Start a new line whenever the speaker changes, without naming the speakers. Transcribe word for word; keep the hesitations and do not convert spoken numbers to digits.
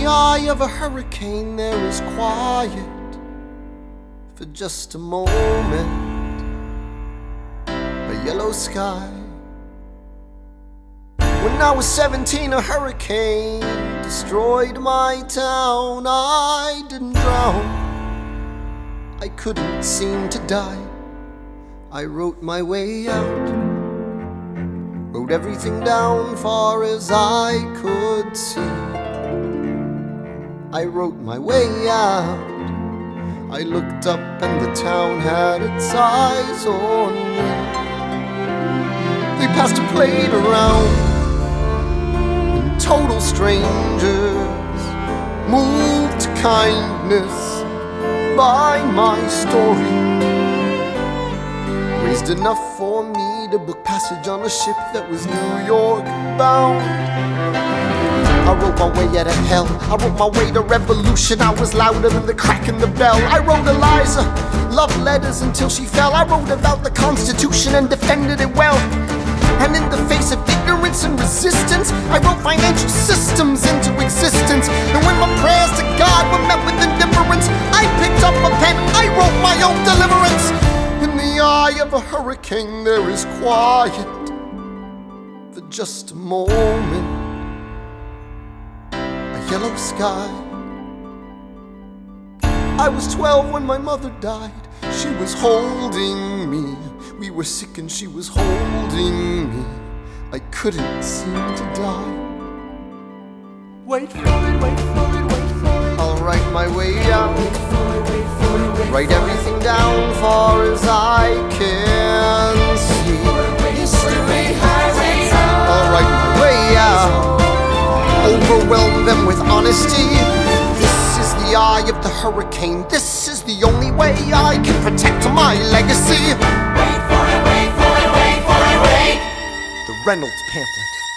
the eye of a hurricane there is quiet for just a moment, a yellow sky. When I was seventeen, a hurricane destroyed my town. I didn't drown, I couldn't seem to die. I wrote my way out, wrote everything down far as I could see. I wrote my way out. I looked up and the town had its eyes on me. They passed a plate around, and total strangers moved to kindness by my story. Raised enough for me to book passage on a ship that was New York bound. I wrote my way out of hell, I wrote my way to revolution. I was louder than the crack in the bell. I wrote Eliza love letters until she fell. I wrote about the Constitution and defended it well. And in the face of ignorance and resistance, I wrote financial systems into existence. And when my prayers to God were met with indifference, I picked up a pen, I wrote my own deliverance. In the eye of a hurricane there is quiet for just a moment, a yellow sky. I was twelve when my mother died. She was holding me. We were sick and she was holding me. I couldn't seem to die. Wait for it, wait for it, wait for it. I'll write my way out, wait for it, wait for it, wait write everything down far as I can see. History has its own. I'll write my way out, overwhelm them with honesty. This is the eye of the hurricane. This is the only way I can protect my legacy.
Wait for it, wait for it, wait for it, wait.
The Reynolds pamphlet.